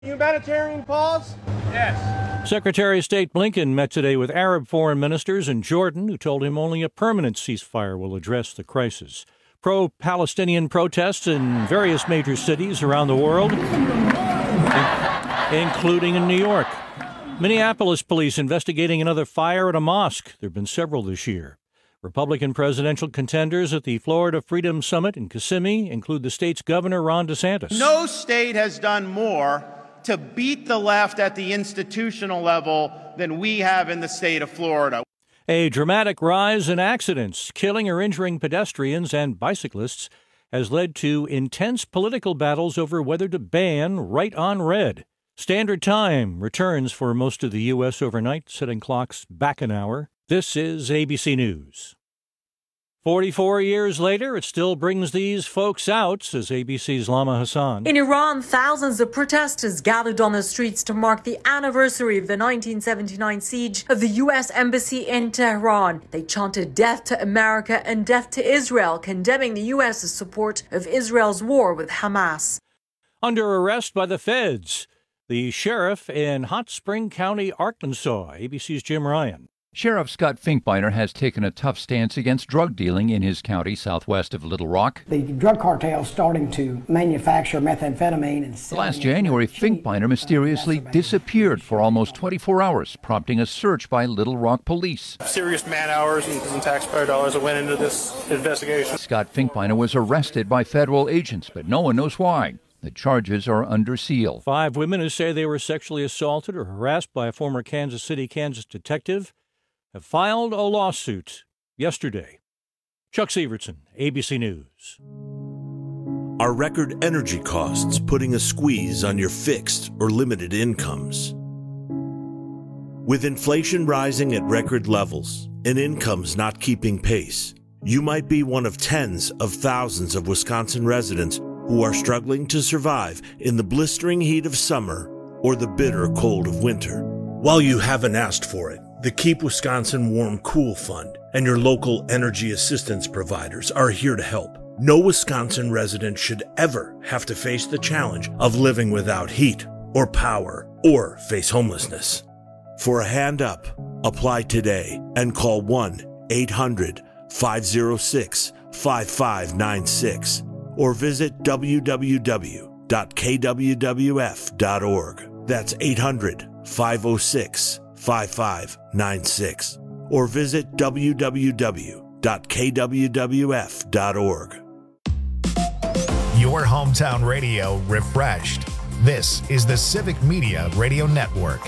Humanitarian pause? Yes. Secretary of State Blinken met today with Arab foreign ministers in Jordan who told him only a permanent ceasefire will address the crisis. Pro-Palestinian protests in various major cities around the world, including in New York. Minneapolis police investigating another fire at a mosque. There have been several this year. Republican presidential contenders at the Florida Freedom Summit in Kissimmee include the state's governor, Ron DeSantis. No state has done more to beat the left at the institutional level than we have in the state of Florida. A dramatic rise in accidents, killing or injuring pedestrians and bicyclists, has led to intense political battles over whether to ban right on red. Standard Time returns for most of the U.S. overnight, setting clocks back an hour. This is ABC News. 44 years later, it still brings these folks out, says ABC's Lama Hassan. In Iran, thousands of protesters gathered on the streets to mark the anniversary of the 1979 siege of the U.S. Embassy in Tehran. They chanted death to America and death to Israel, condemning the U.S.'s support of Israel's war with Hamas. Under arrest by the feds, the sheriff in Hot Spring County, Arkansas. ABC's Jim Ryan. Sheriff Scott Finkbeiner has taken a tough stance against drug dealing in his county southwest of Little Rock. The drug cartel is starting to manufacture methamphetamine and sell. Last January, Finkbeiner mysteriously disappeared for almost 24 hours, prompting a search by Little Rock police. Serious man hours and taxpayer dollars that went into this investigation. Scott Finkbeiner was arrested by federal agents, but no one knows why. The charges are under seal. 5 women who say they were sexually assaulted or harassed by a former Kansas City, Kansas detective have filed a lawsuit yesterday. Chuck Severson, ABC News. Are record energy costs putting a squeeze on your fixed or limited incomes? With inflation rising at record levels and incomes not keeping pace, you might be one of tens of thousands of Wisconsin residents who are struggling to survive in the blistering heat of summer or the bitter cold of winter. While you haven't asked for it, the Keep Wisconsin Warm Cool Fund and your local energy assistance providers are here to help. No Wisconsin resident should ever have to face the challenge of living without heat or power or face homelessness. For a hand up, apply today and call 1-800-506-5596 or visit www.kwwf.org. That's 800-506-5596 or visit www.kwwf.org. Your hometown radio refreshed. This is the Civic Media Radio Network.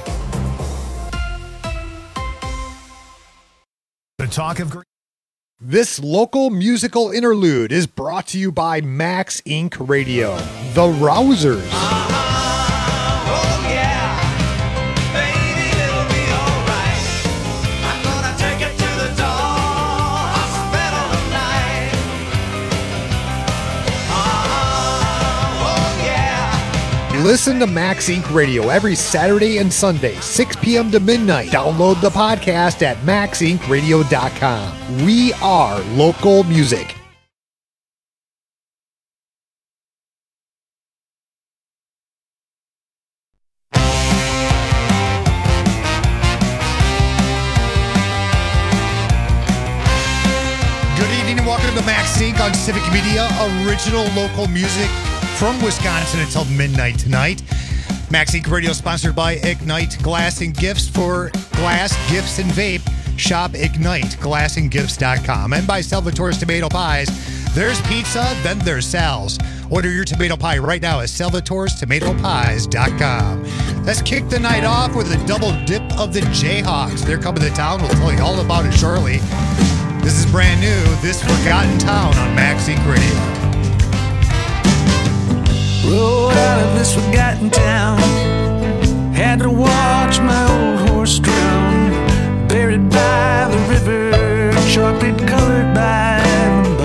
The talk of green. This local musical interlude is brought to you by Max Inc. Radio, The Rousers. Listen to Max Inc. Radio every Saturday and Sunday, 6 p.m. to midnight. Download the podcast at maxincradio.com. We are local music. Good evening and welcome to the Max Inc. on Civic Media, original local music from Wisconsin until midnight tonight. Max Inc. Radio sponsored by Ignite Glass and Gifts for glass, gifts, and vape. Shop Ignite, glassandgifts.com. And by Salvatore's Tomato Pies. There's pizza, then there's Sal's. Order your tomato pie right now at salvatorestomatopies.com. Let's kick the night off with a double dip of the Jayhawks. They're coming to town. We'll tell you all about it shortly. This is brand new, This Forgotten Town on Max Inc. Radio. Rode out of this forgotten town, had to watch my old horse drown, buried by the river, chocolate colored by the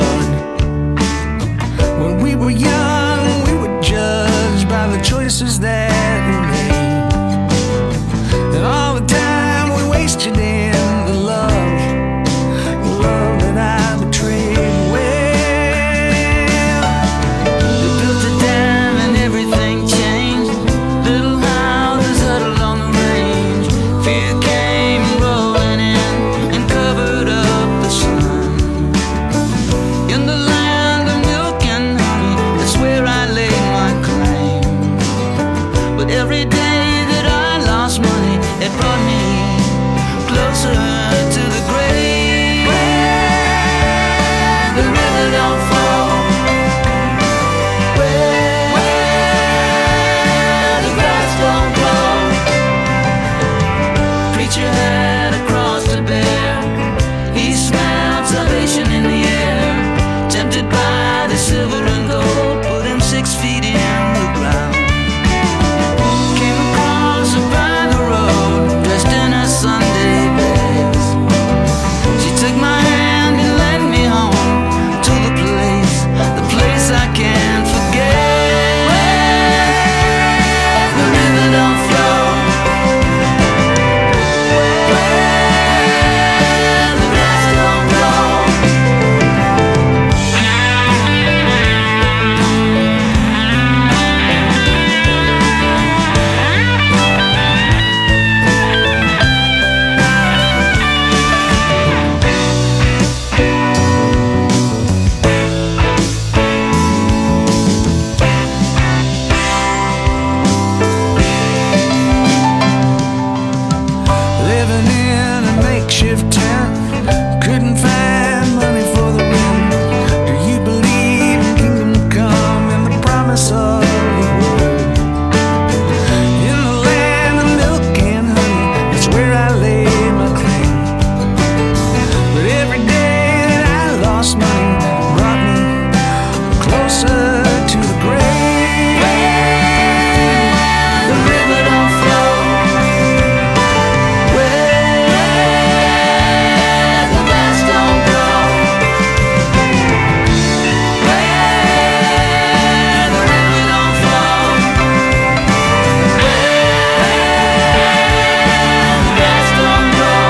bud. When we were young, we were judged by the choices that we made, and all the time we wasted in the love that I betrayed. Well, they built a dam and everything changed. But every day that I lost money, it brought me closer to the grave. Where the river don't flow, where the grass don't grow. Preacher had a cross to bear. He smelled salvation in the air. Tempted by the silver and gold, put him 6 feet in the ground. Came across her by the road, dressed in her Sunday best. She took my hand and led me home to the place I can't forget. Where the river don't flow, where the grass don't grow. Living in a makeshift tent, couldn't find money for the rent. Do you believe in kingdom come and the promise of the word? In the land of milk and honey, that's where I lay my claim. But every day that I lost money brought me closer to the grave. The river don't flow, where the grass don't grow. Where the river don't flow, where the grass don't grow.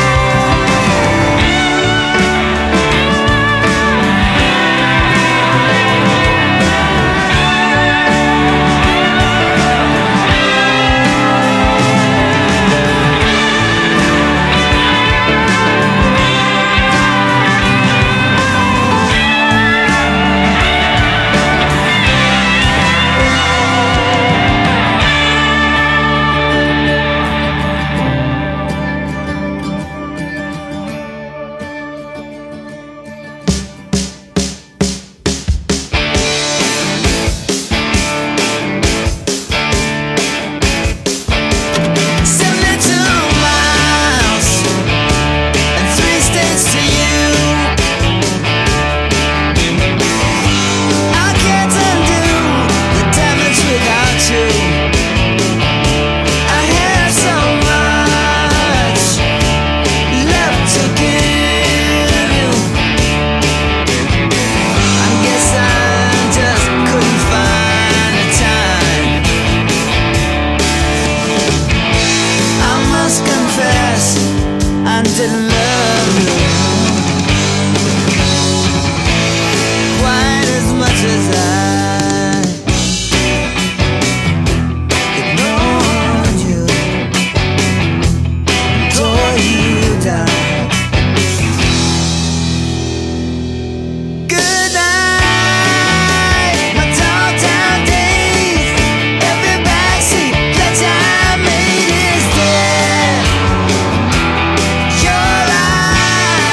Didn't love you quite as much as I ignored you, tore you down. Good night, my tall town days. Every backseat that I made is dead. Your eyes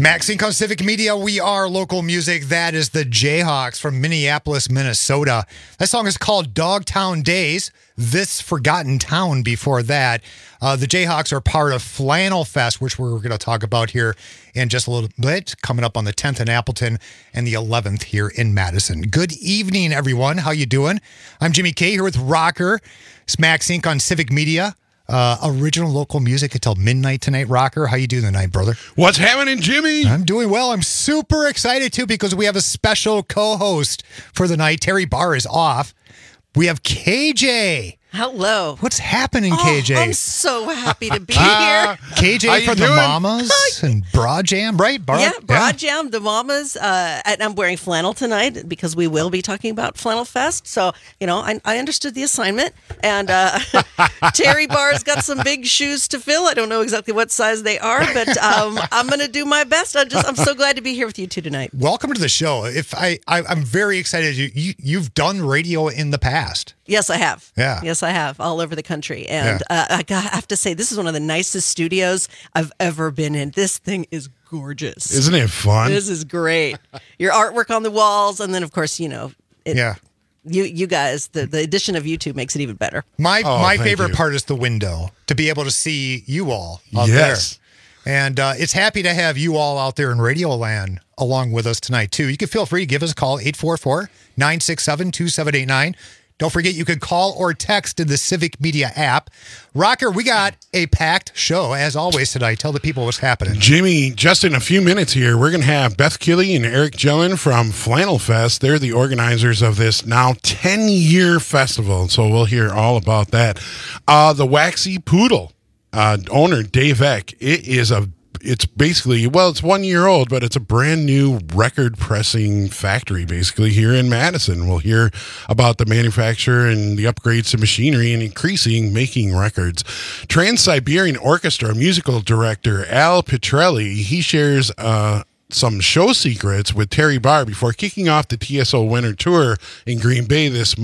Max Inc. on Civic Media, we are local music. That is the Jayhawks from Minneapolis, Minnesota. That song is called Dogtown Days. This Forgotten Town before that. The Jayhawks are part of Flannel Fest, which we're going to talk about here in just a little bit, coming up on the 10th in Appleton and the 11th here in Madison. Good evening, everyone. How you doing? I'm Jimmy K here with Rocker. It's Max Inc. on Civic Media. Original local music until midnight tonight. Rocker, how you doing tonight, brother? What's happening, Jimmy? I'm doing well. I'm super excited too because we have a special co-host for the night. Terry Barr is off. We have KJ. Hello. What's happening, KJ? I'm so happy to be here. KJ from the Mamas and Broad Jam, right? Broad Jam, the Mamas. And I'm wearing flannel tonight because we will be talking about Flannel Fest. So, I understood the assignment. And Terry Barr's got some big shoes to fill. I don't know exactly what size they are, but I'm going to do my best. I'm so glad to be here with you two tonight. Welcome to the show. I'm very excited. You've done radio in the past. Yes, I have. Yeah. Yes, I have, all over the country. And I have to say, this is one of the nicest studios I've ever been in. This thing is gorgeous. Isn't it fun? This is great. Your artwork on the walls, and then, of course, you guys, the addition of you two makes it even better. My favorite part is the window, to be able to see you all out there. And it's happy to have you all out there in Radio Land along with us tonight, too. You can feel free to give us a call, 844-967-2789. Don't forget, you can call or text in the Civic Media app. Rocker, we got a packed show, as always, tonight. Tell the people what's happening. Jimmy, just in a few minutes here, we're going to have Beth Killey and Eric Jellin from Flannel Fest. They're the organizers of this now 10-year festival, so we'll hear all about that. The Waxy Poodle owner, Dave Eck, it's basically, it's 1 year old, but it's a brand new record pressing factory basically here in Madison. We'll hear about the manufacture and the upgrades to machinery and increasing making records. Trans-Siberian Orchestra musical director Al Petrelli, he shares some show secrets with Terry Barr before kicking off the TSO Winter Tour in Green Bay this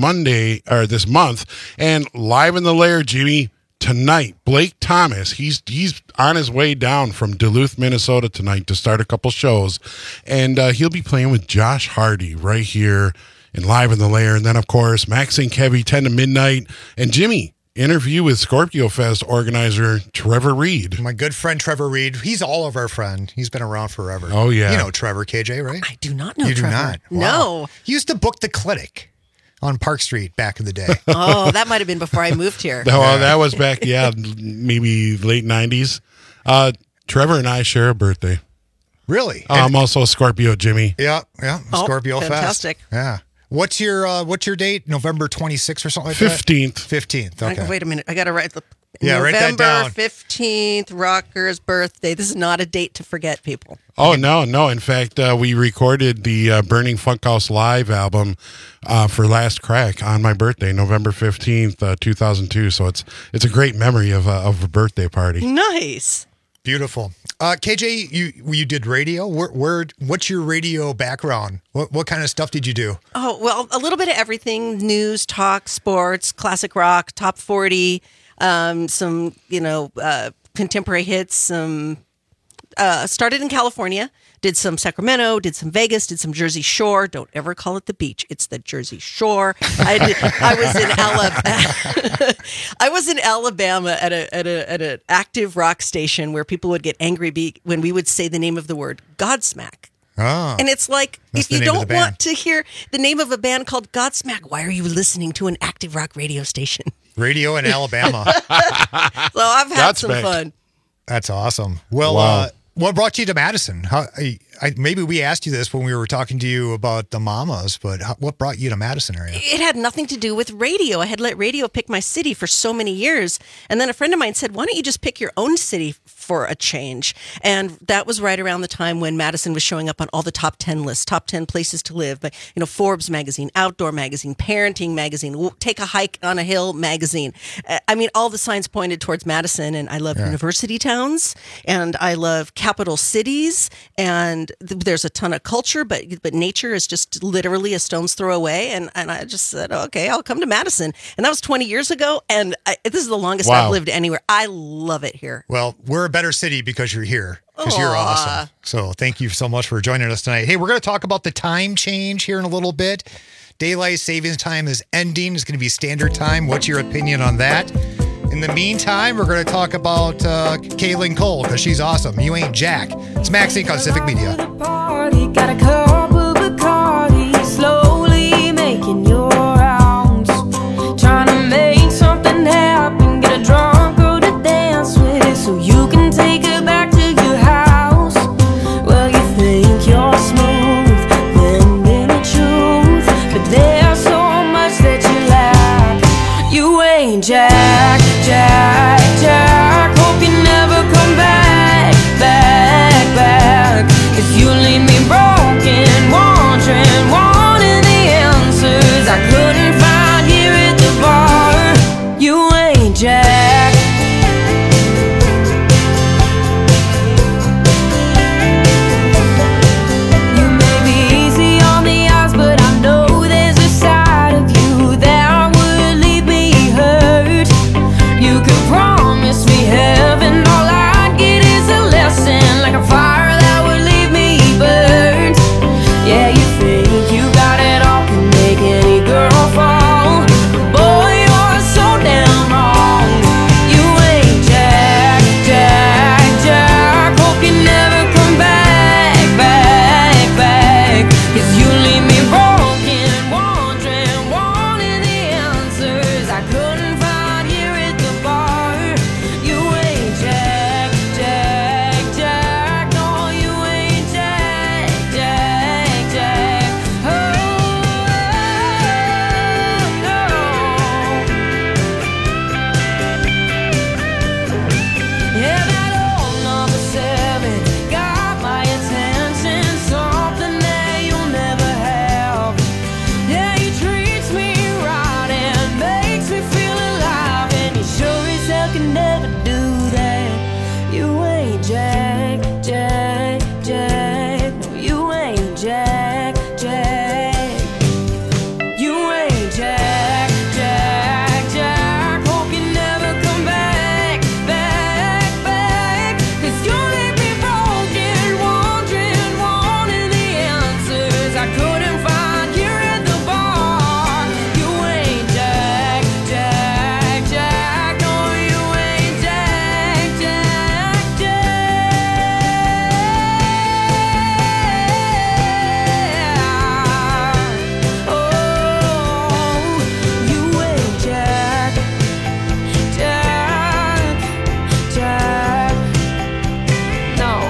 month. And live in the lair, Jimmy, tonight, Blake Thomas, he's on his way down from Duluth, Minnesota tonight to start a couple shows, and he'll be playing with Josh Hardy right here and live in the lair. And then, of course, Max Inc. Heavy 10 to midnight, and Jimmy, interview with Scorpio Fest organizer Trevor Reed. My good friend Trevor Reed. He's all of our friend. He's been around forever. Oh, yeah. You know Trevor, KJ, right? I do not know you Trevor. You do not? Wow. No. He used to book the Clinic on Park Street back in the day. Oh, that might have been before I moved here. That was back, maybe late 90s. Trevor and I share a birthday. Really? I'm also a Scorpio, Jimmy. Yeah. Scorpio fantastic. Fest. Yeah. What's your date? November 26th or something like 15th. that? 15th. Okay. Wait a minute. I got to write the write that down. November 15th, Rocker's birthday. This is not a date to forget, people. Oh, no. In fact, we recorded the Burning Funkhouse Live album for Last Crack on my birthday, November 15th, 2002. So it's a great memory of a birthday party. Nice. Beautiful. KJ, you did radio. What's your radio background? What kind of stuff did you do? Oh, well, a little bit of everything: news, talk, sports, classic rock, top 40, some contemporary hits. Started in California, did some Sacramento, did some Vegas, did some Jersey Shore. Don't ever call it the beach; it's the Jersey Shore. I was in Alabama at an active rock station where people would get angry when we would say the name of the word Godsmack. Oh, and it's like, if you don't want to hear the name of a band called Godsmack, why are you listening to an active rock radio station? Radio in Alabama. So I've had some fun. That's awesome. Well, wow. What brought you to Madison? Maybe we asked you this when we were talking to you about the Mamas, but what brought you to Madison area? It had nothing to do with radio. I had let radio pick my city for so many years. And then a friend of mine said, why don't you just pick your own city for a change? And that was right around the time when Madison was showing up on all the top 10 lists, top 10 places to live. But, Forbes magazine, Outdoor magazine, Parenting magazine, Take a Hike on a Hill magazine. I mean, all the signs pointed towards Madison. And I love university towns, and I love capital cities, and there's a ton of culture, but nature is just literally a stone's throw away. And I just said, okay, I'll come to Madison. And that was 20 years ago, and this is the longest I've lived anywhere. I love it here. Well, we're a better city because you're here. Because you're awesome. So thank you so much for joining us tonight. Hey, we're going to talk about the time change here in a little bit. Daylight savings time is ending. It's going to be standard time. What's your opinion on that? In the meantime, we're going to talk about Kaylin Cole because she's awesome. You ain't Jack. It's Max Inc. on Civic Media. Got a cup of Bacardi, slowly making your rounds. Trying to make something happen. Get a drunk girl to dance with so you can take her back to your house. Well, you think you're smooth, blending the truth, but there's so much that you lack. You ain't Jack. Hope you never come back. 'Cause you leave me broken, wanting the answers I couldn't find here at the bar. You ain't Jack. You may be easy on the eyes, but I know there's a side of you that would leave me hurt. You could promise me heaven, all I get is a lesson, like a fire that would leave me burnt. Yeah, you think you got it all, can make any girl fall. Boy, you're so damn wrong. You ain't Jack. Hope you never come back. 'Cause you leave me broken, wanting the answers I couldn't find here at the bar. You ain't Jack. No, you ain't Jack. Oh, no. Yeah, that old number 7 got my attention, something that you'll never have. Yeah, he treats me right and makes me feel alive, and he sure as hell can never do that. You ain't Jack. No, you ain't Jack. You ain't Jack. Hope you never come back. 'Cause you leave me broken, wanting the answers I couldn't find here at the bar. You ain't Jack. No, you ain't Jack. Oh, you ain't Jack. No.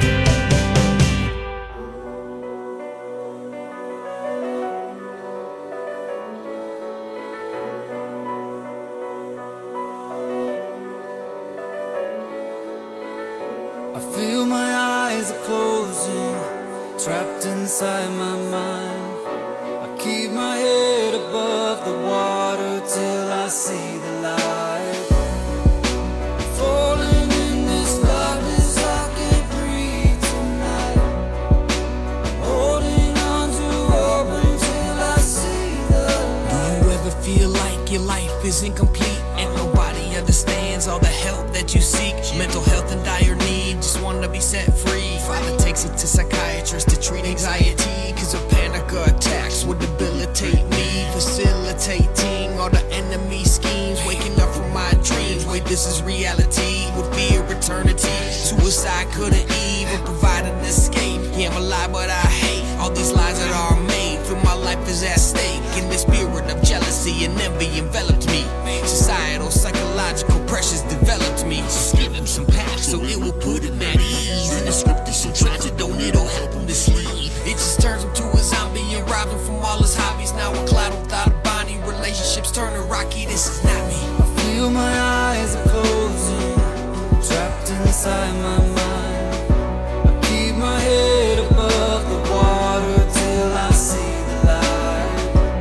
I feel my eyes are closing, trapped inside my mind. I keep my head above the water till I see the light. Falling in this darkness, I can't breathe tonight. Holding on to hope until I see the light. Do you ever feel like your life is incomplete and nobody understands all the help that you seek? Mental health in dire need, just wanna be set free. Father takes it to psychiatrists to treat anxiety, 'cause a panic attacks would debilitate me. Facilitating all the enemy schemes, waking up from my dreams. Wait, this is reality with fear eternity. Suicide couldn't even provide an escape. Yeah, I'm alive, but I hate all these lies that are made. Feel my life is at stake, and the spirit of jealousy and envy enveloped me. Societal, psychological pressures developed me. Just give him some packs so it will put him at ease. And the script is so tragic, don't it'll help him to sleep. It just turns him to a zombie and robs him from all his hobbies. Now a cloud without a body, relationships turning rocky. This is not me. I feel my eyes are closing, trapped inside my mind. I keep my head above the water till I see the light.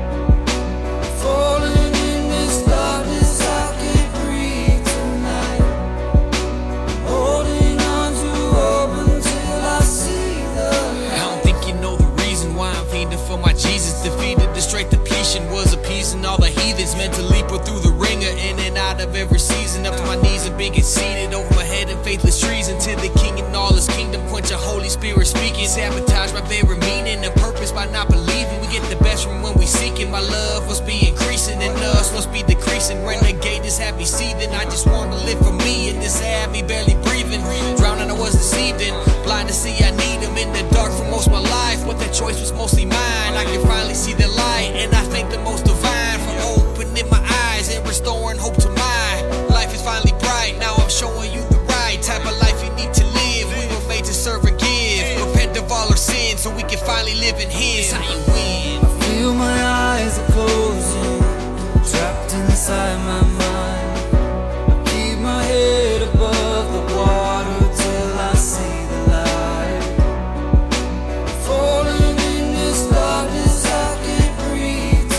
Falling in this darkness, I can't breathe tonight. Holding on to hope faithless treason to the king and all his kingdom. Quench a Holy Spirit speaking. Sabotage my very meaning and purpose by not believing. We get the best from when we seek it. My love must be increasing and us must be decreasing. Renegade is happy seething. I just want to live for me and this had me barely breathing. Drowning I was deceived in. Blind to see I need him in the dark for most of my life. But that choice was mostly mine. I can finally see the light and I thank the most divine for opening my eyes and restoring hope to mine. Life is finally bright. Now I'm showing you the right type of life you need to live. We were made to serve and give. Repent of all our sins so we can finally live in his. How you win. I feel my eyes are closing, trapped inside my mind. I keep my head above the water till I see the light. Falling in this darkness, I can't breathe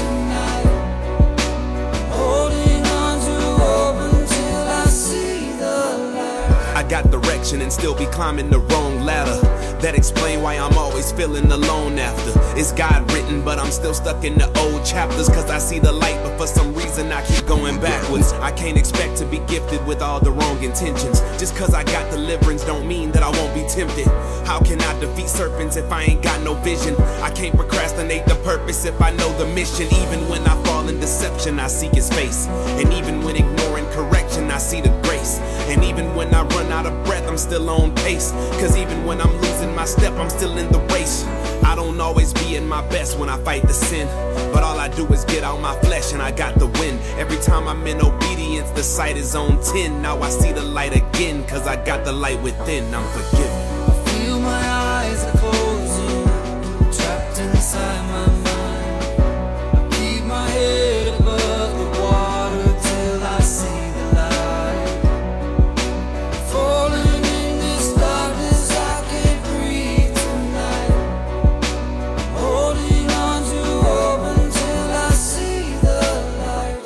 tonight. Holding on to hope until I see the light. I got direction and still be climbing the wrong ladder. That explain why I'm always feeling alone after. It's God written, but I'm still stuck in the old chapters. Cause I see the light, but for some reason I keep going backwards. I can't expect to be gifted with all the wrong intentions. Just cause I got deliverance don't mean that I won't be tempted. How can I defeat serpents if I ain't got no vision? I can't procrastinate the purpose if I know the mission. Even when I fall in deception, I seek his face. And even when ignoring correction, I see the grace. And even when I run out of breath, I'm still on pace. Cause even when I'm losing my step, I'm still in the race. I don't always be in my best when I fight the sin, but all I do is get out my flesh and I got the win. Every time I'm in obedience, the sight is on 10. Now I see the light again, cause I got the light within. I'm forgiven. I feel my eyes are closing, trapped inside my mind. I keep my head above the water till I see the light. Falling in this darkness, I can't breathe tonight. Holding on to hope until I see the light.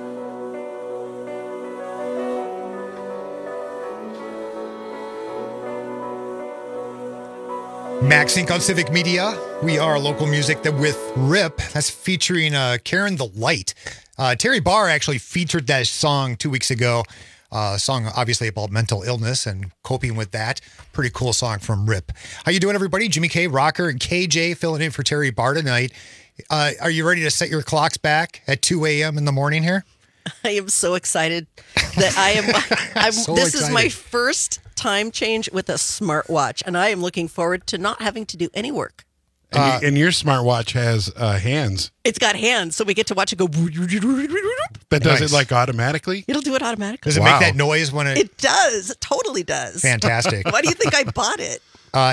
Max Inc. on Civic Media. We are local music that with RIP. That's featuring Karen the Light. Terry Barr actually featured that song 2 weeks ago. Song obviously about mental illness and coping with that. Pretty cool song from RIP. How you doing, everybody? Jimmy K, Rocker, and KJ filling in for Terry Barr tonight. Are you ready to set your clocks back at 2 a.m. in the morning here? I am so excited that I'm So this is my excited. first time change with a smartwatch, and I am looking forward to not having to do any work. And your smartwatch has hands. It's got hands, so we get to watch it go. That does it like automatically? It'll do it automatically. Does it make that noise when It does. It totally does. Fantastic. Why do you think I bought it?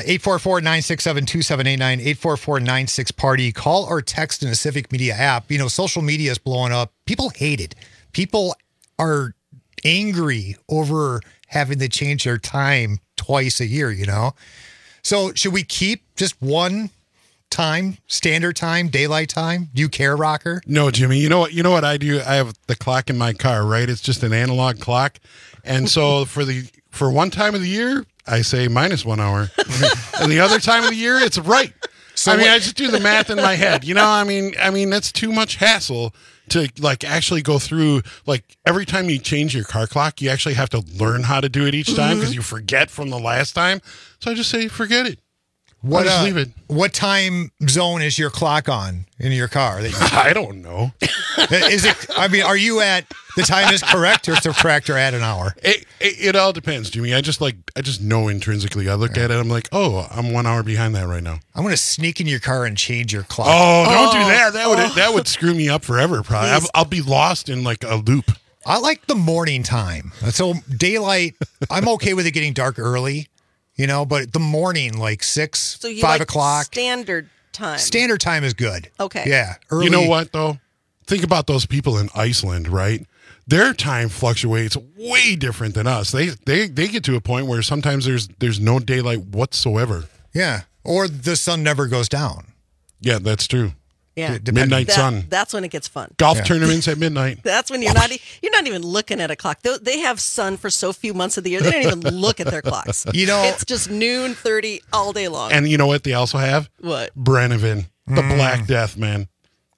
844-967-2789, 844-96-PARTY. Call or text in the Civic Media app. You know, social media is blowing up. People hate it. People are angry over having to change their time twice a year, you know? So should we keep just one time, standard time, daylight time? Do you care, Rocker? No, Jimmy. You know what I do? I have the clock in my car, right? It's just an analog clock. And so for one time of the year, I say minus 1 hour. And the other time of the year, it's right. So I just do the math in my head. You know, I mean, that's too much hassle to like actually go through. Like every time you change your car clock, you actually have to learn how to do it each time because you forget from the last time. So I just say, forget it. I'll just leave it. What time zone is your clock on in your car? I don't know. Is it? I mean, are you at the time is correct, or is the correct or at an hour? It all depends, Jimmy. I just know intrinsically. I look at it. I'm like, oh, I'm 1 hour behind that right now. I'm going to sneak in your car and change your clock. Oh, don't do that. That would screw me up forever. Probably. I'll be lost in like a loop. I like the morning time. So daylight, I'm okay with it getting dark early, you know, but the morning, like 6, So you 5 like o'clock. standard time. Standard time is good. Okay. Yeah. Early. You know what, though? Think about those people in Iceland, right? Their time fluctuates way different than us. They get to a point where sometimes there's no daylight whatsoever. Yeah. Or the sun never goes down. Yeah, that's true. Yeah. Midnight sun. That's when it gets fun. Golf tournaments at midnight. That's when you're not even looking at a clock. They have sun for so few months of the year. They don't even look at their clocks. You know, it's just noon 30 all day long. And you know what they also have? What? Brennivin, the Black Death, man.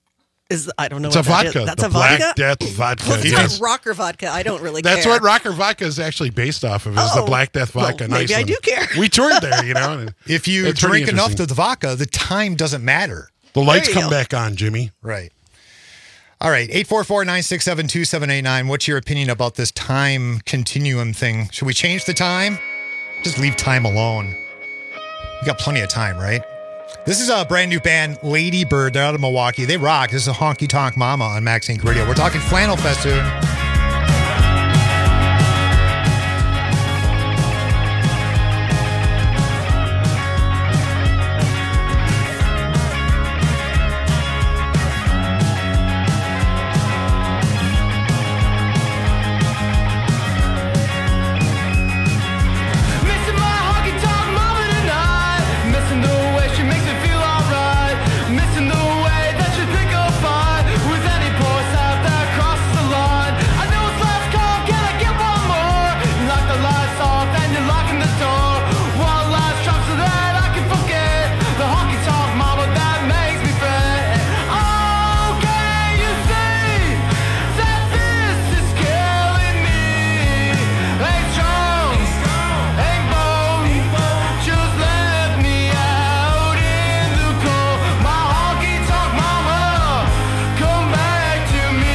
I don't know It's what a that vodka. is. That's the a vodka? Black Death vodka. Well, it's Yes. not Rocker vodka. I don't really That's care. what Rocker vodka is actually based off of, is the Black Death vodka. well, maybe I do care. We toured there, you know. and If you it's pretty drink enough interesting. of the vodka, the time doesn't matter. The lights There you come go. back on, Jimmy. Right. All right, 844-967-2789. What's your opinion about this time continuum thing? Should we change the time? Just leave time alone. You got plenty of time, right? This is a brand new band, Lady Bird. They're out of Milwaukee. They rock. This is a Honky Tonk Mama on Max Inc. Radio. We're talking Flannel Fest soon. Missing my honky tonk mama tonight. Missing the way she makes me feel alright. Missing the way that she pick a fight with any poor south that crosses the line. I know it's last call, can I get one more? You lock the lights off and you're locking the door. One last drop so that I can forget the honky tonk mama that makes me fret. Oh, can you see that this is killing me? Ain't strong, ain't bold, just let me out in the cold. My honky tonk mama, come back to me.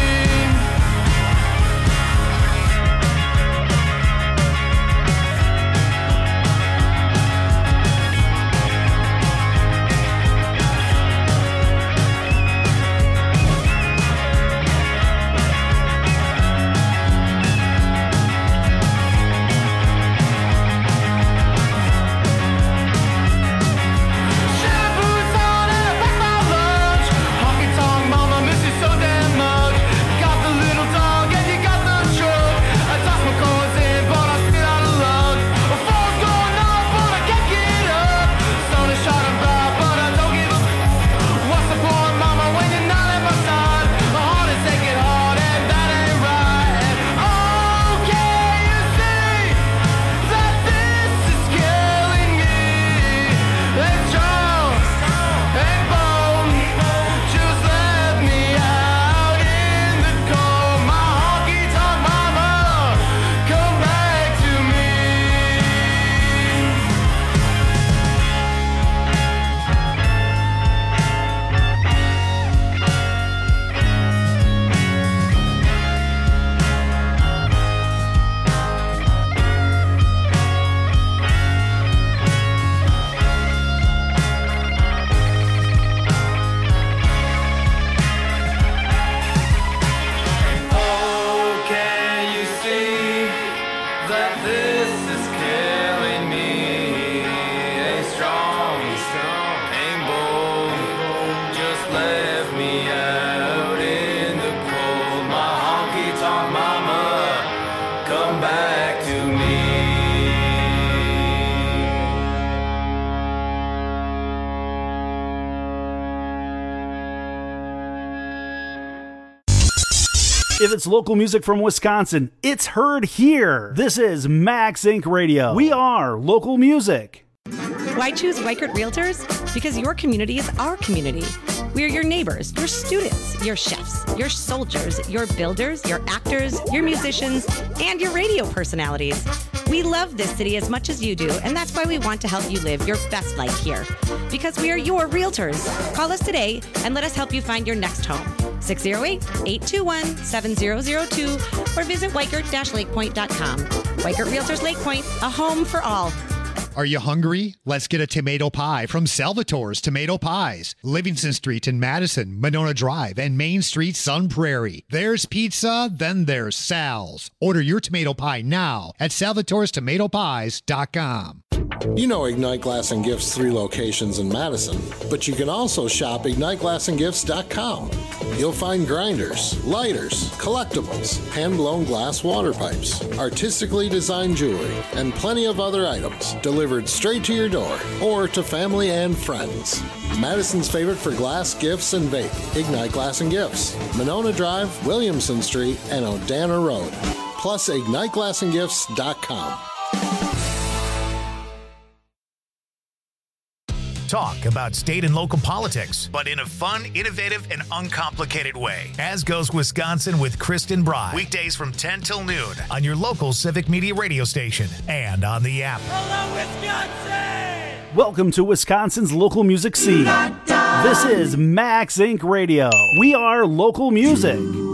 Shampoo's on and I pack my lunch. Honky tonk mama, miss you so damn much. Got the little dog and you got the truck. I toss my coins in, but I spit out of luck. A phone's going off, but I can't get up. Sun is shining bright, but I don't give a. What's the point, mama, when you're not at my side? My heart is taking hard and that ain't right. Oh, can you see that this is killing me? Ain't strong, ain't bold, just let me out in the cold. My honky tonk mama, come back to me. Oh, can you see that this is killing me? Ain't strong, ain't bold, just left me out in the cold. My honky tonk mama, come back to me. If it's local music from Wisconsin, it's heard here. This is Max Inc. Radio. We are local music. Why choose Weichert Realtors? Because your community is our community. We are your neighbors, your students, your chefs, your soldiers, your builders, your actors, your musicians, and your radio personalities. We love this city as much as you do, and that's why we want to help you live your best life here. Because we are your realtors. Call us today and let us help you find your next home. 608-821-7002 or visit Weichert-LakePoint.com. Weichert Realtors Lake Point, a home for all. Are you hungry? Let's get a tomato pie from Salvatore's Tomato Pies. Livingston Street in Madison, Monona Drive, and Main Street, Sun Prairie. There's pizza, then there's Sal's. Order your tomato pie now at salvatorestomatopies.com. You know Ignite Glass and Gifts 3 locations in Madison, but you can also shop IgniteGlassandGifts.com. You'll find grinders, lighters, collectibles, hand-blown glass water pipes, artistically designed jewelry, and plenty of other items delivered straight to your door or to family and friends. Madison's favorite for glass, gifts, and vape, Ignite Glass and Gifts, Monona Drive, Williamson Street, and Odana Road. Plus IgniteGlassandGifts.com. Talk about state and local politics, but in a fun, innovative, and uncomplicated way. As Goes Wisconsin with Kristen Bry. Weekdays from 10 till noon on your local Civic Media radio station and on the app. Hello, Wisconsin! Welcome to Wisconsin's local music scene. This is Max Inc. Radio. We are local music.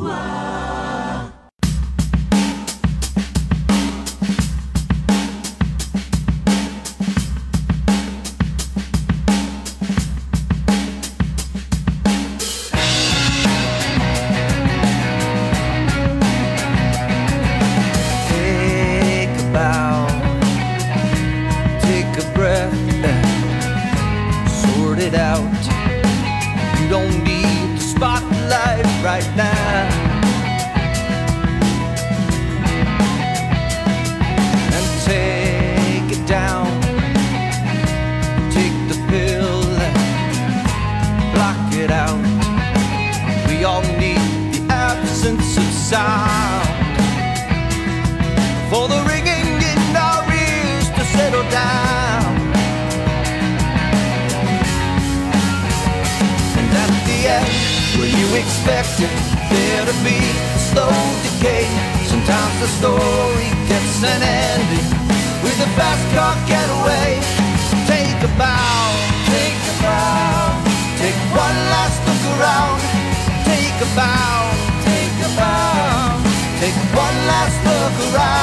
Right now, and take it down, take the pill, block it out. We all need the absence of sound for the ringing in our ears to settle down. And at the end, where you expected there to be a slow decay, sometimes the story gets an ending with a fast car getaway. Take a bow, take a bow, take one last look around. Take a bow, take a bow, take one last look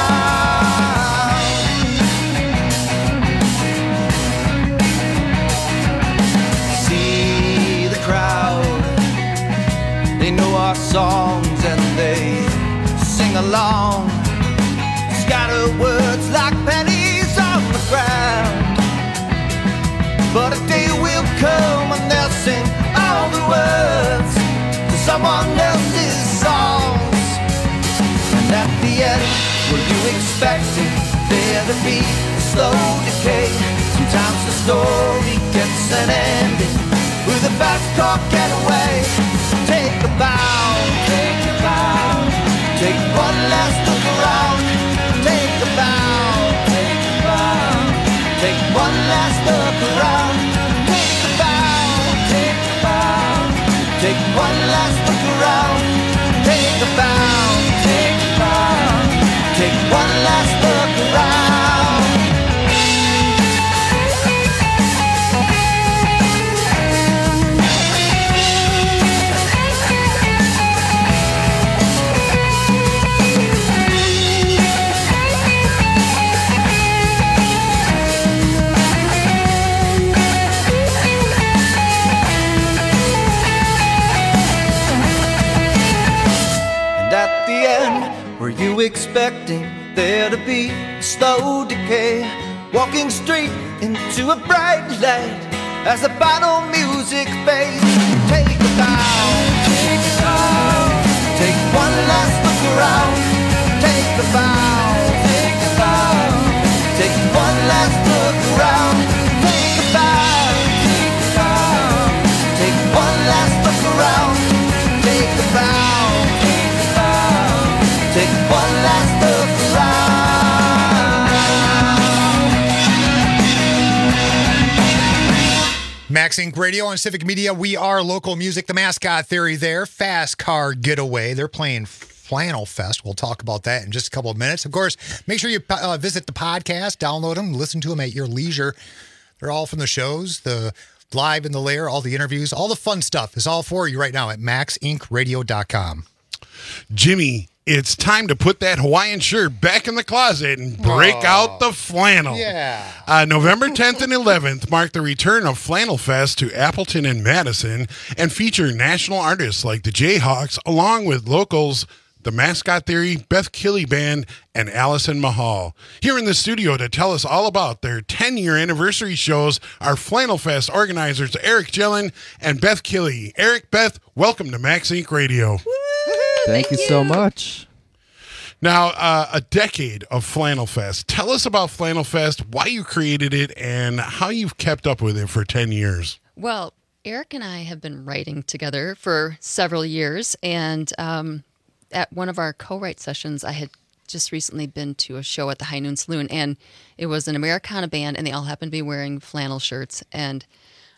around. See the crowd, they know our songs and they sing along. Scatter words like pennies on the ground. But a day will come when they'll sing all the words to someone else's songs. And at the end, were you expecting there to be a slow decay? Sometimes the story gets an ending with a fast car getaway. Take a bow, take a bow, take one last look around. Take a bow, take a bow, take one last look around. Take a bow, take a bow, take one last look around. Take a bow, take a bow, take one last look around. At the end, were you expecting there to be a slow decay? Walking straight into a bright light as the final music fades. Take a bow, take a bow, take one last look around. Take a bow, take a bow, take one last look around. Take a bow, take a bow, take one last look around. Take a bow, take one last look around. Max Inc. Radio on Civic Media. We are local music. The Mascot Theory there. Fast Car Getaway. They're playing Flannel Fest. We'll talk about that in just a couple of minutes. Of course, make sure you visit the podcast, download them, listen to them at your leisure. They're all from the shows, the live in the lair, all the interviews, all the fun stuff is all for you right now at maxincradio.com. Jimmy, it's time to put that Hawaiian shirt back in the closet and break out the flannel. Yeah. November 10th and 11th mark the return of Flannel Fest to Appleton and Madison and feature national artists like the Jayhawks along with locals The Mascot Theory, Beth Killey Band, and Allison Mahal. Here in the studio to tell us all about their 10-year anniversary shows are Flannel Fest organizers Eric Gillen and Beth Killey. Eric, Beth, welcome to Max Inc. Radio. Thank you so much. Now, a decade of Flannel Fest. Tell us about Flannel Fest, why you created it, and how you've kept up with it for 10 years. Well, Eric and I have been writing together for several years, and at one of our co-write sessions, I had just recently been to a show at the High Noon Saloon, and it was an Americana band, and they all happened to be wearing flannel shirts, and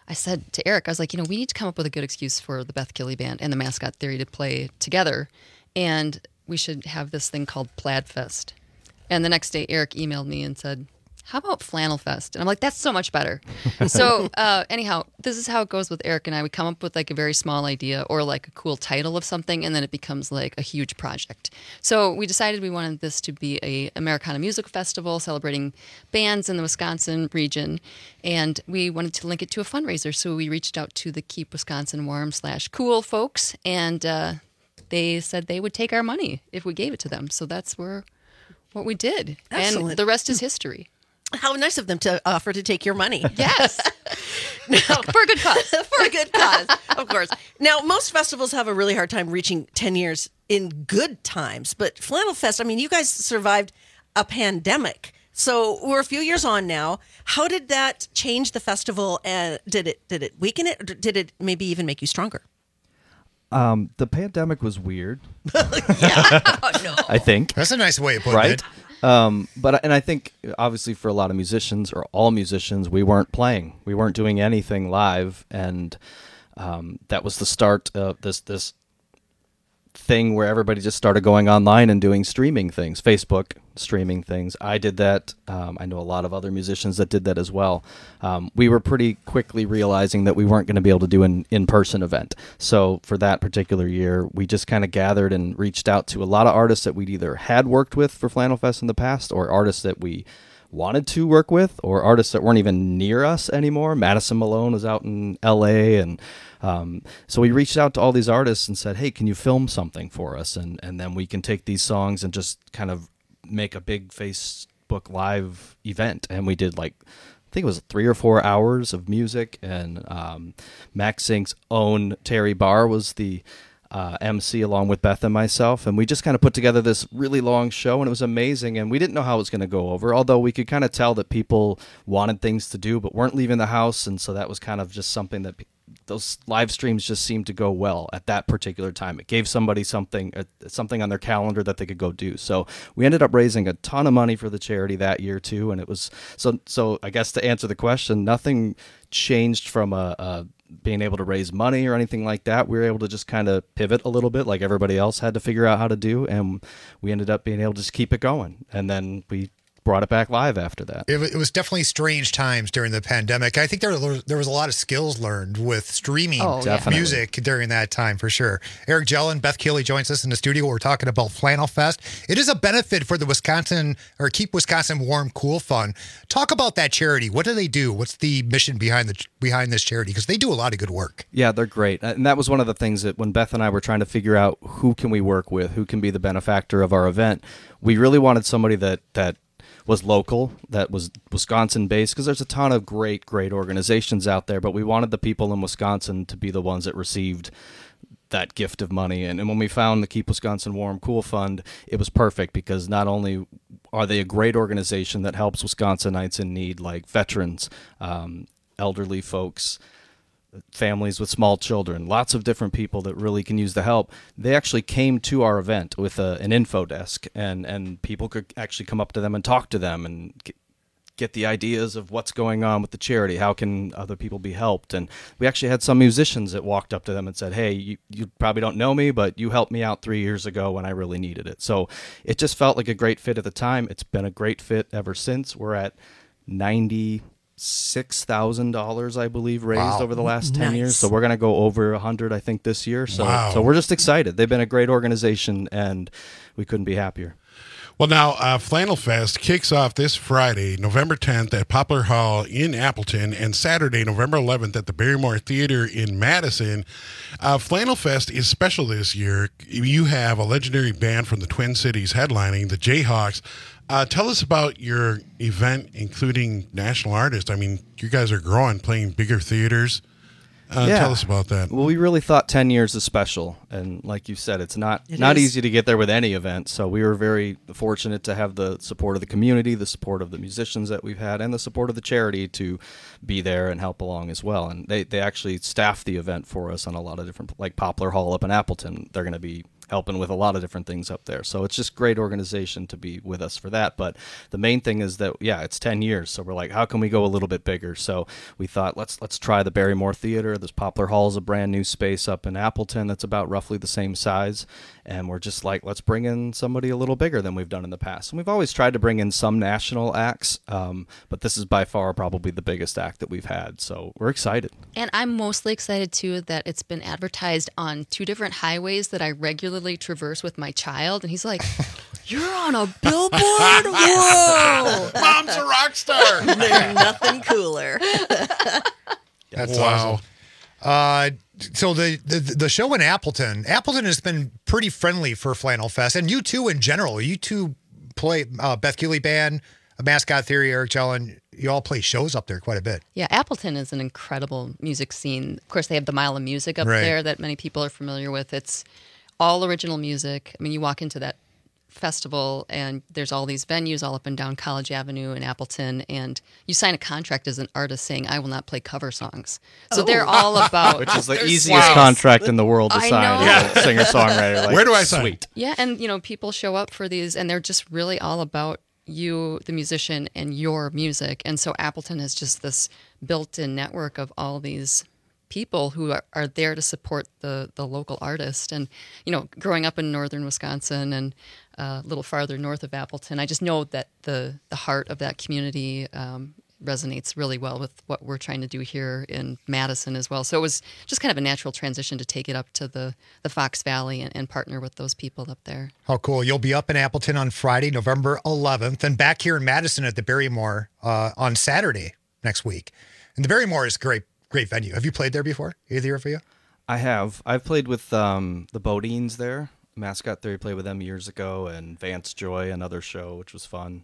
I said to Eric, I was like, we need to come up with a good excuse for the Beth Killey Band and the Mascot Theory to play together. And we should have this thing called Plaid Fest. And the next day, Eric emailed me and said, how about Flannel Fest? And I'm like, that's so much better. So anyhow, this is how it goes with Eric and I. We come up with like a very small idea or like a cool title of something, and then it becomes like a huge project. So we decided we wanted this to be a Americana Music Festival celebrating bands in the Wisconsin region, and we wanted to link it to a fundraiser. So we reached out to the Keep Wisconsin Warm /Cool folks, and they said they would take our money if we gave it to them. So that's what we did. Excellent. And the rest is history. How nice of them to offer to take your money. Yes. For a good cause. For a good cause, of course. Now, most festivals have a really hard time reaching 10 years in good times, but Flannel Fest, I mean, you guys survived a pandemic. So we're a few years on now. How did that change the festival? And did it weaken it, or did it maybe even make you stronger? The pandemic was weird. I think that's a nice way of putting it. But I think obviously for a lot of musicians or all musicians, we weren't playing, we weren't doing anything live, and that was the start of this thing where everybody just started going online and doing streaming things, Facebook streaming things. I did that. I know a lot of other musicians that did that as well. We were pretty quickly realizing that we weren't going to be able to do an in-person event. So for that particular year, we just kind of gathered and reached out to a lot of artists that we'd either had worked with for Flannel Fest in the past, or artists that we wanted to work with, or artists that weren't even near us anymore. Madison Malone was out in LA, and so we reached out to all these artists and said, hey, can you film something for us? And then we can take these songs and just kind of make a big Facebook Live event. And we did I think it was 3 or 4 hours of music, and Max Zink's own Terry Barr was the MC along with Beth and myself, and we just kind of put together this really long show, and it was amazing. And we didn't know how it was going to go over, although we could kind of tell that people wanted things to do but weren't leaving the house, and so that was kind of just something that those live streams just seemed to go well at that particular time. It gave somebody something on their calendar that they could go do. So we ended up raising a ton of money for the charity that year too, and it was so I guess to answer the question, nothing changed from being able to raise money or anything like that. We were able to just kind of pivot a little bit like everybody else had to figure out how to do, and we ended up being able to just keep it going, and then we brought it back live after that. It was definitely strange times during the pandemic. I think there was a lot of skills learned with streaming music during that time, for sure. Eric Jellin, Beth Killey joins us in the studio. We're talking about Flannel Fest. It is a benefit for the Keep Wisconsin Warm Cool Fund. Talk about that charity. What do they do? What's the mission behind this charity? Because they do a lot of good work. Yeah, they're great. And that was one of the things that when Beth and I were trying to figure out who can we work with, who can be the benefactor of our event, we really wanted somebody that was local, that was Wisconsin-based, because there's a ton of great organizations out there, but we wanted the people in Wisconsin to be the ones that received that gift of money. And when we found the Keep Wisconsin Warm Cool Fund, it was perfect, because not only are they a great organization that helps Wisconsinites in need, like veterans, elderly folks, families with small children, lots of different people that really can use the help. They actually came to our event with an info desk, and people could actually come up to them and talk to them and get the ideas of what's going on with the charity. How can other people be helped? And we actually had some musicians that walked up to them and said, hey, you probably don't know me, but you helped me out 3 years ago when I really needed it. So it just felt like a great fit at the time. It's been a great fit ever since. We're at $96,000, I believe, raised over the last 10 years. So we're going to go over 100, I think, this year. So we're just excited. They've been a great organization, and we couldn't be happier. Well, now, Flannel Fest kicks off this Friday, November 10th at Poplar Hall in Appleton, and Saturday, November 11th at the Barrymore Theater in Madison. Flannel Fest is special this year. You have a legendary band from the Twin Cities headlining, the Jayhawks. Tell us about your event, including national artists. I mean, you guys are growing, playing bigger theaters. Tell us about that. Well, we really thought 10 years is special. And like you said, it's not easy to get there with any event. So we were very fortunate to have the support of the community, the support of the musicians that we've had, and the support of the charity to be there and help along as well. And they actually staffed the event for us on a lot of different, like Poplar Hall up in Appleton. They're going to be helping with a lot of different things up there. So it's just great organization to be with us for that. But the main thing is that, it's 10 years. So we're like, how can we go a little bit bigger? So we thought, let's try the Barrymore Theater. This Poplar Hall is a brand new space up in Appleton that's about roughly the same size. And we're just like, let's bring in somebody a little bigger than we've done in the past. And we've always tried to bring in some national acts, but this is by far probably the biggest act that we've had. So we're excited. And I'm mostly excited, too, that it's been advertised on 2 different highways that I regularly traverse with my child. And he's like, you're on a billboard? Whoa! Mom's a rock star. There's nothing cooler. That's awesome. So the show in Appleton has been pretty friendly for Flannel Fest, and you two in general. You two play Beth Keeley Band, Mascot Theory, Eric Jellin. You all play shows up there quite a bit. Yeah, Appleton is an incredible music scene. Of course, they have the Mile of Music up there that many people are familiar with. It's all original music. I mean, you walk into that festival and there's all these venues all up and down College Avenue in Appleton, and you sign a contract as an artist saying, I will not play cover songs. So they're all about... Which is the easiest contract in the world to sign as a singer-songwriter. Like, where do I sign? Sweet. Yeah, and people show up for these and they're just really all about you, the musician, and your music. And so Appleton has just this built-in network of all these people who are there to support the local artist. And, growing up in northern Wisconsin and a little farther north of Appleton, I just know that the heart of that community resonates really well with what we're trying to do here in Madison as well. So it was just kind of a natural transition to take it up to the Fox Valley and partner with those people up there. How cool. You'll be up in Appleton on Friday, November 11th, and back here in Madison at the Barrymore on Saturday next week. And the Barrymore is a great venue. Have you played there before, either of you? I have. I've played with the Bodines there. Mascot Theory played with them years ago, and Vance Joy, another show, which was fun.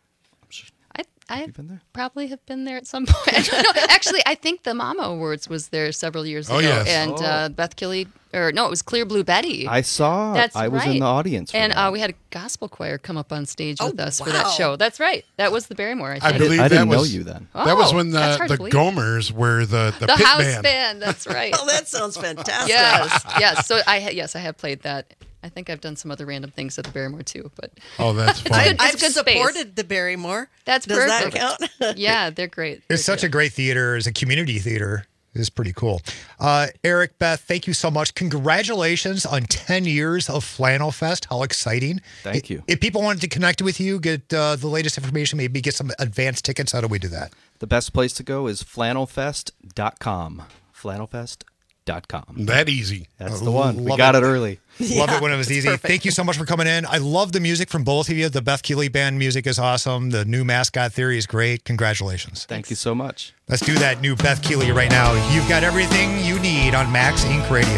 I probably have been there at some point. No, actually, I think the Mama Awards was there several years ago. Yes. And Beth Keeley, it was Clear Blue Betty. I saw. That's I was in the audience for and that. We had a gospel choir come up on stage with us for that show. That's right. That was the Barrymore, I think. I believe I didn't that know was, you then. That was when that's hard the to believe. Gomers were the pit house band. That's right. Oh, that sounds fantastic. Yes. So I have played that. I think I've done some other random things at the Barrymore too, but that's fun. I've supported the Barrymore. Does perfect. That count? Yeah, they're great. It's such a great theater. It's a community theater. It's pretty cool. Eric, Beth, thank you so much. Congratulations on 10 years of Flannel Fest. How exciting. Thank you. If people wanted to connect with you, get the latest information, maybe get some advance tickets, how do we do that? The best place to go is flannelfest.com. Flannelfest.com. That easy. That's the one. We got it early. Love it when it was easy. perfect. Thank you so much for coming in. I love the music from both of you. The Beth Keeley Band music is awesome. The new Mascot Theory is great. Congratulations. Thank you so much. Let's do that new Beth Keeley right now. You've got everything you need on Max Inc. Radio.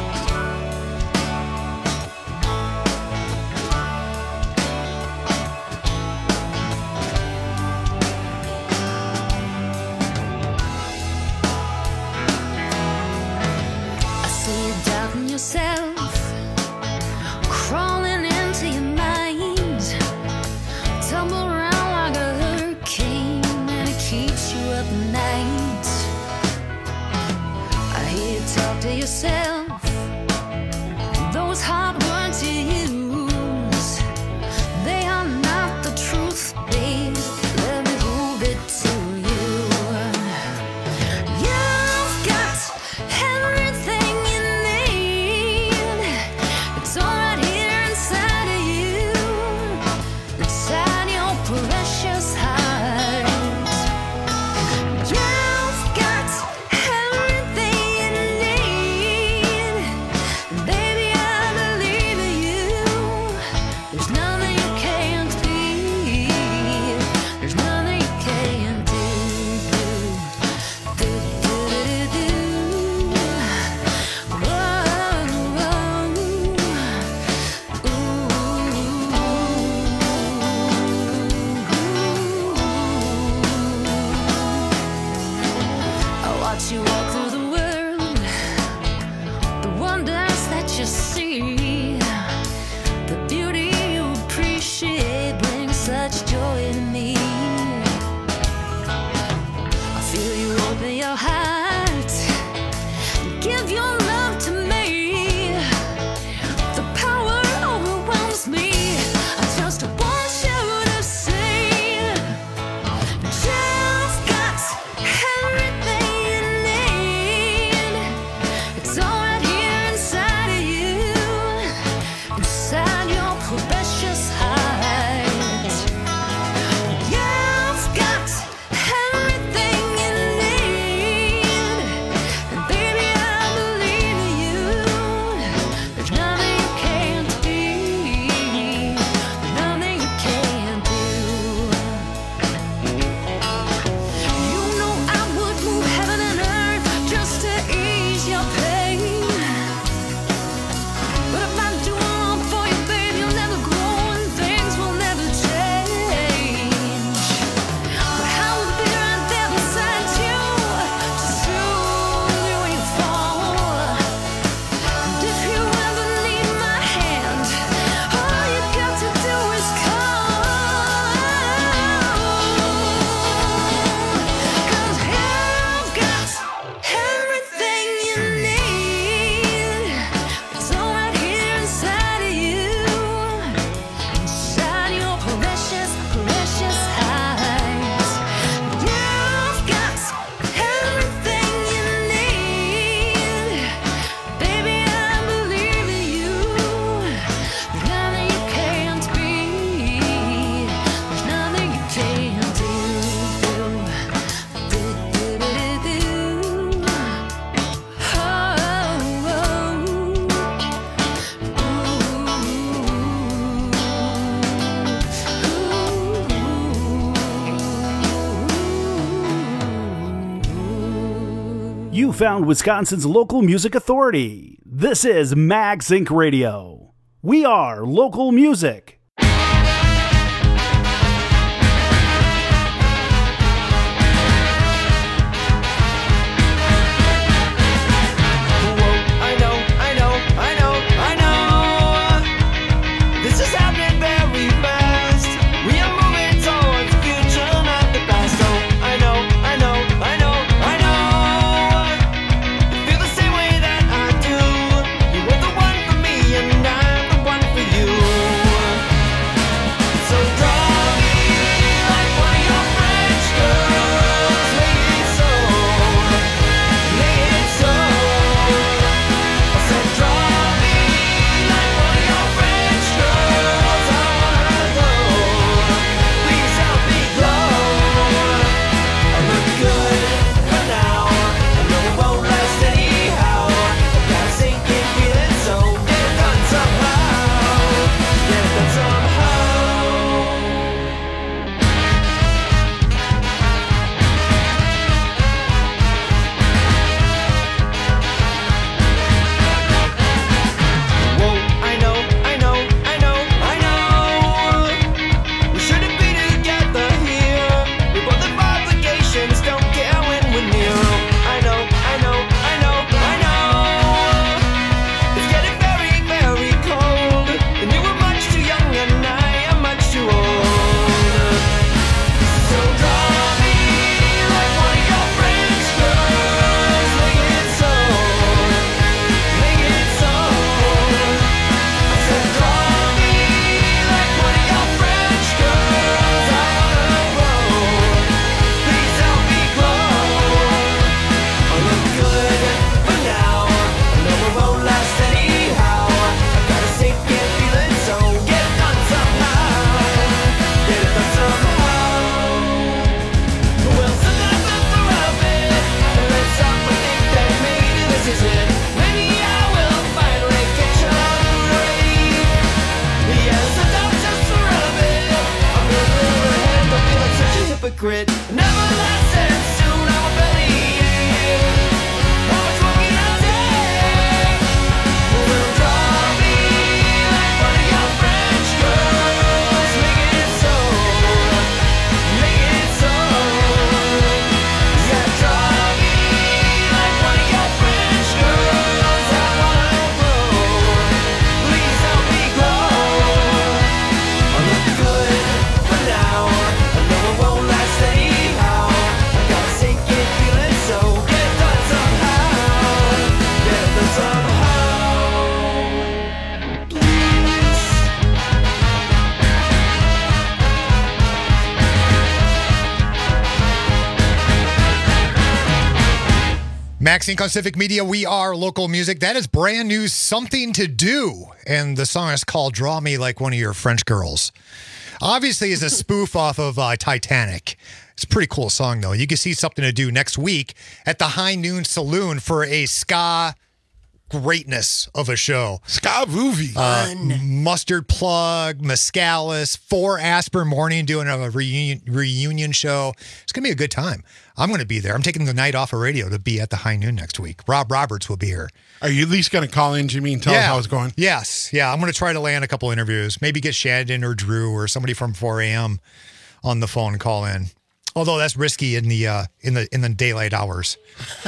Crawling into your mind, tumble around like a hurricane, and it keeps you up at night. I hear you talk to yourself. You found Wisconsin's local music authority. This is Max Inc. Radio. We are local music. Max Inc. on Civic Media, we are local music. That is brand new Something to Do. And the song is called Draw Me Like One of Your French Girls. Obviously, is a spoof off of Titanic. It's a pretty cool song, though. You can see Something to Do next week at the High Noon Saloon for a ska greatness of a show. Ska movie. Mustard Plug, Mescalis, 4 Asper Morning doing a reunion show. It's going to be a good time. I'm going to be there. I'm taking the night off of radio to be at the High Noon next week. Rob Roberts will be here. Are you at least going to call in, Jimmy, and tell us how it's going? Yes. Yeah, I'm going to try to land a couple interviews. Maybe get Shannon or Drew or somebody from 4 a.m. on the phone and call in. Although that's risky in the daylight hours.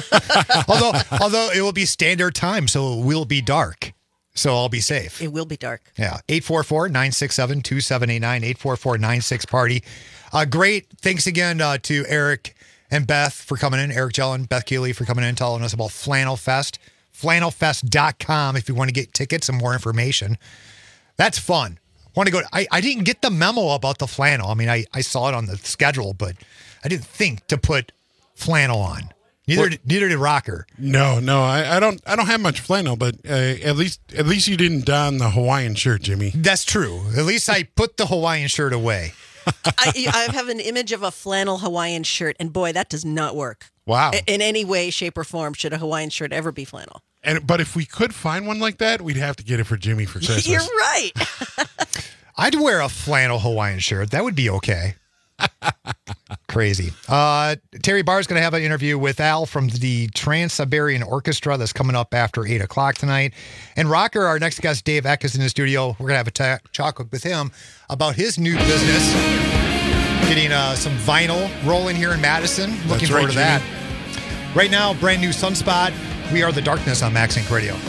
although it will be standard time, so it will be dark. So I'll be safe. It will be dark. Yeah. 844-967-2789, 844-96-PARTY. Great. Thanks again to Eric and Beth for coming in. Eric Jellin, Beth Keeley for coming in, telling us about Flannel Fest. Flannelfest.com if you want to get tickets and more information. That's fun. Want to go? I didn't get the memo about the flannel. I mean, I saw it on the schedule, but I didn't think to put flannel on. Neither did Rocker. No, I don't have much flannel, but at least you didn't don the Hawaiian shirt, Jimmy. That's true. At least I put the Hawaiian shirt away. I have an image of a flannel Hawaiian shirt, and boy, that does not work. Wow. In any way, shape, or form, should a Hawaiian shirt ever be flannel? But if we could find one like that, we'd have to get it for Jimmy for Christmas. You're right. I'd wear a flannel Hawaiian shirt. That would be okay. crazy. Terry Barr's going to have an interview with Al from the Trans-Siberian Orchestra that's coming up after 8 o'clock tonight. And Rocker, our next guest, Dave Eck, is in the studio. We're going to have a talk with him about his new business, getting some vinyl rolling here in Madison. Looking forward to that. Right now, brand new Sunspot. We Are the Darkness on Max Inc. Radio.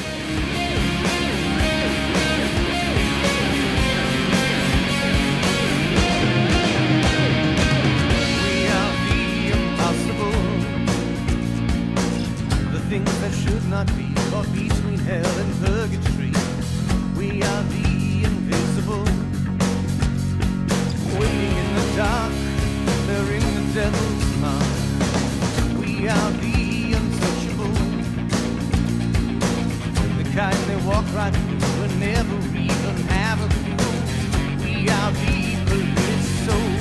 Things that should not be caught between hell and purgatory. We are the invisible, waiting in the dark, bearing the devil's mark. We are the untouchable, the kind they walk right through and never even have a clue. We are the polluted soul.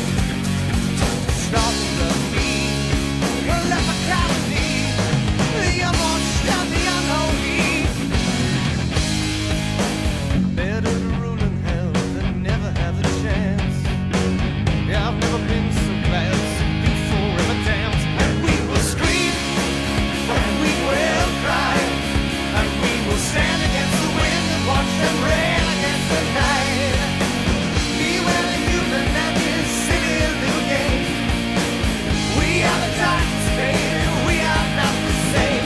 Stop the me, your leprosy. You're more shut the unholy. Better to rule in hell than never have a chance. Yeah, I've never been so glad to be forever damned. And we will scream, and we will cry, and we will stand against the wind and watch them rain against the night. Beware the human that is silly little game. We are the darkness, baby. We are not the same.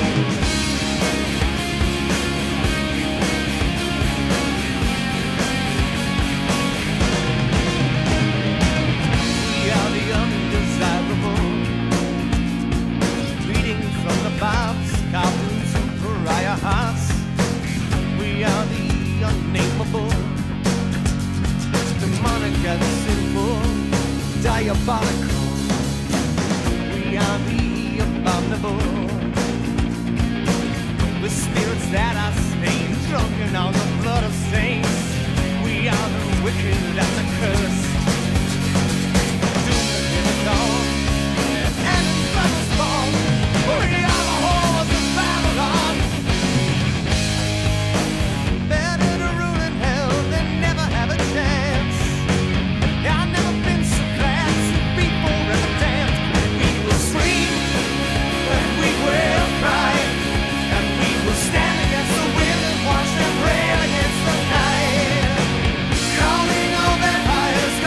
We are the undesirable, reading from the Bob's cartoons and pariah hearts. We are the unnameable, demonic and sinful, diabolical. We are the abominable, with spirits that are stained, drunken on the blood of saints. We are the wicked and the cursed, doomed in the dawn, and in troubles born. We are the whores of Babylon. Better to rule in hell than never have a chance. Yeah, I've never been so glad to be forever damned. We will scream, and we will cry, and we will stand against the wind and watch them rail against the night. Calling all vampires,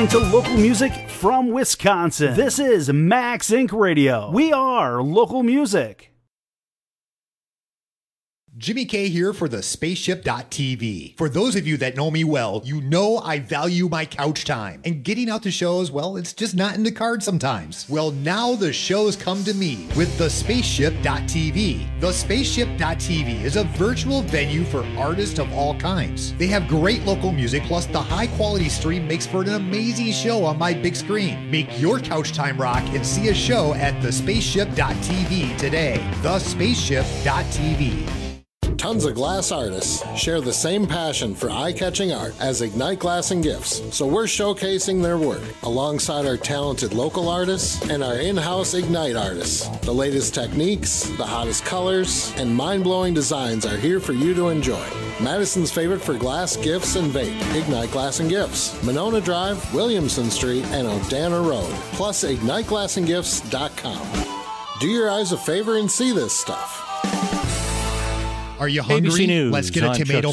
listening to local music from Wisconsin. This is Max Inc. Radio. We are local music. Jimmy K here for the Spaceship.tv. For those of you that know me well, you know I value my couch time. And getting out to shows, well, it's just not in the cards sometimes. Well, now the shows come to me with the Spaceship.tv. The Spaceship.tv is a virtual venue for artists of all kinds. They have great local music, plus the high quality stream makes for an amazing show on my big screen. Make your couch time rock and see a show at the Spaceship.tv today. The Spaceship.tv. Tons of glass artists share the same passion for eye-catching art as Ignite Glass and Gifts, so we're showcasing their work alongside our talented local artists and our in-house Ignite artists. The latest techniques, the hottest colors, and mind-blowing designs are here for you to enjoy. Madison's favorite for glass, gifts, and vape, Ignite Glass and Gifts, Monona Drive, Williamson Street, and O'Dana Road, plus IgniteGlassandGifts.com. Do your eyes a favor and see this stuff. Are you hungry? ABC News, Let's get a I'm tomato